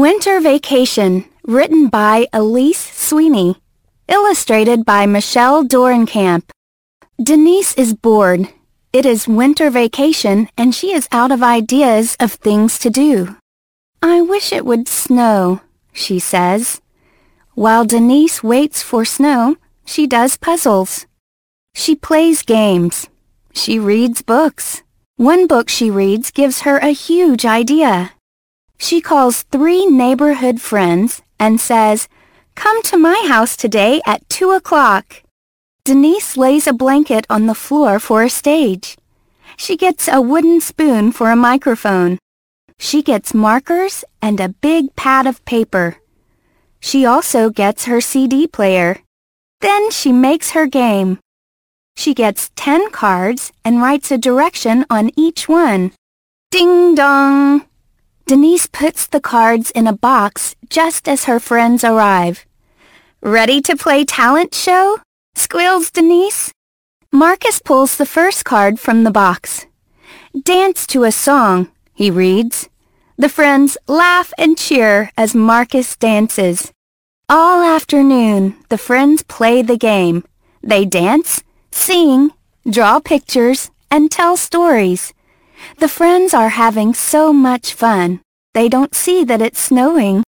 Winter Vacation, written by Elise Sweeney. Illustrated by Michelle Dorenkamp. Denise is bored. It is winter vacation and she is out of ideas of things to do. "I wish it would snow," she says. While Denise waits for snow, she does puzzles. She plays games. She reads books. One book she reads gives her a huge idea. She calls 3 neighborhood friends and says, "Come to my house today at 2 o'clock." Denise lays a blanket on the floor for a stage. She gets a wooden spoon for a microphone. She gets markers and a big pad of paper. She also gets her CD player. Then she makes her game. She gets 10 cards and writes a direction on each one. Ding dong! Denise puts the cards in a box just as her friends arrive. "Ready to play talent show?" squeals Denise. Marcus pulls the first card from the box. "Dance to a song," he reads. The friends laugh and cheer as Marcus dances. All afternoon, the friends play the game. They dance, sing, draw pictures, and tell stories. The friends are having so much fun. They don't see that it's snowing.